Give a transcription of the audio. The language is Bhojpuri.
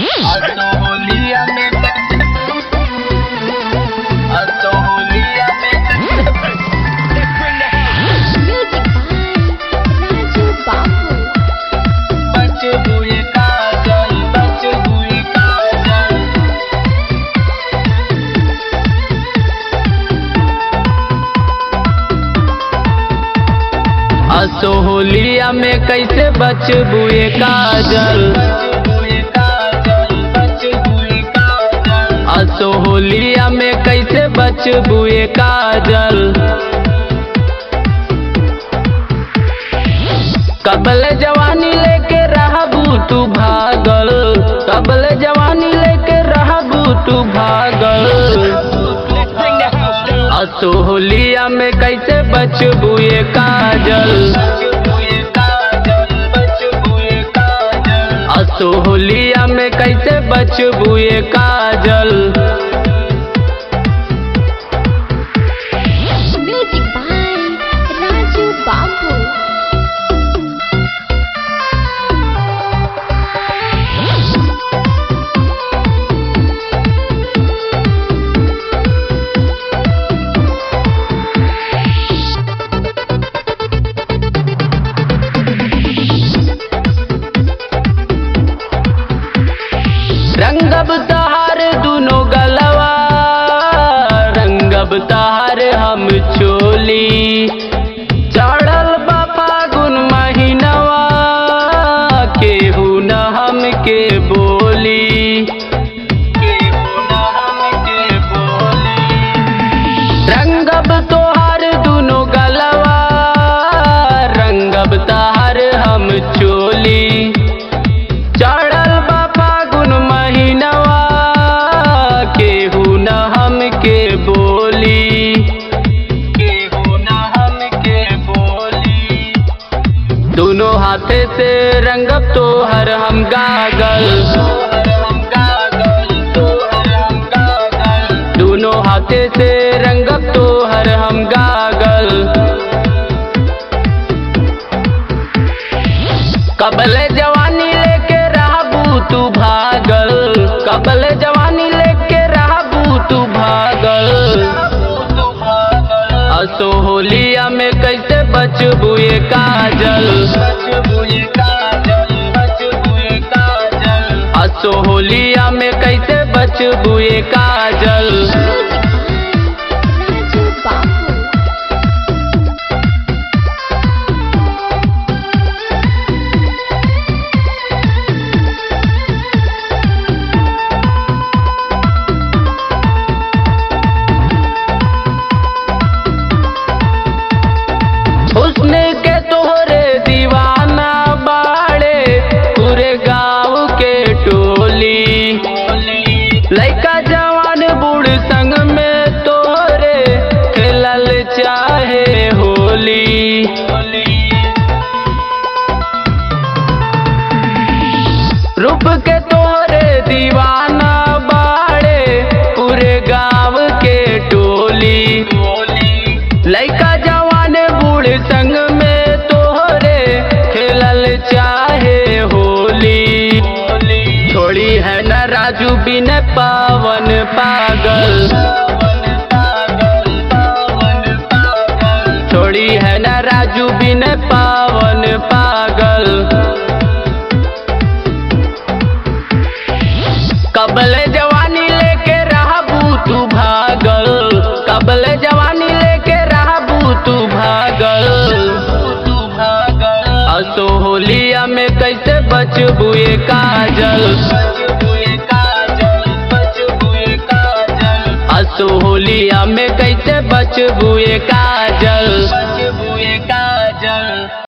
असो होलिया में कैसे बचबू ये काजल। असो होलिया में कैसे बचबू ये काजल। कबल जवानी लेके रहबू तू भागल। कबल जवानी लेके रहबू तू भागल। असो होलिया में कैसे बचबू ये काजल। असो होलिया में कैसे बचबू ये काजल। म्यूजिक बाय राजू बाबू। रंगब तहार दुनो गलवा, रंगब तहार हम चोली। चढ़ल बा फागुन महीनवा, केहू न हमके बोली। रंगब तोहार दुनो गलवा, रंगब तहार हम चोली। चढ़ल बा फागुन महीनवा, केहू न हमके बोली। केहू न हमके बोली। दोनों हाथे से रंगब तोहर हम गागल। दोनों हाथे से रंगब तोहर हम गागल। कबल जवानी लेके रहबू तू भागल। कबल जवानी लेके रहबू तू भागल। असो होलिया में कैसे बचबू ये काजल। असो होलिया में कैसे बचबू ये काजल। राजू बाबू। हुस्न के तोहरे दीवाना बाड़े पूरे गाँव के टोली। लइका जवान बूढ़ संग में तोहरे खेलल चाहे होली। रूप के तोहरे दीवाना बाड़े पूरे गाँव के टोली। लइका जवान बूढ़ संग में तोहरे खेलल चाहे होली। छोड़ी है न राजू बिन पावन पागल। छोड़ी है न राजू बिन पावन पागल। कबल जवानी लेके रहबू तू भागल। कबल जवानी लेके रहबू तू भागल। असो होलिया में कैसे बचबू ये काजल। असो होलिया में कैसे बचबू ये काजल।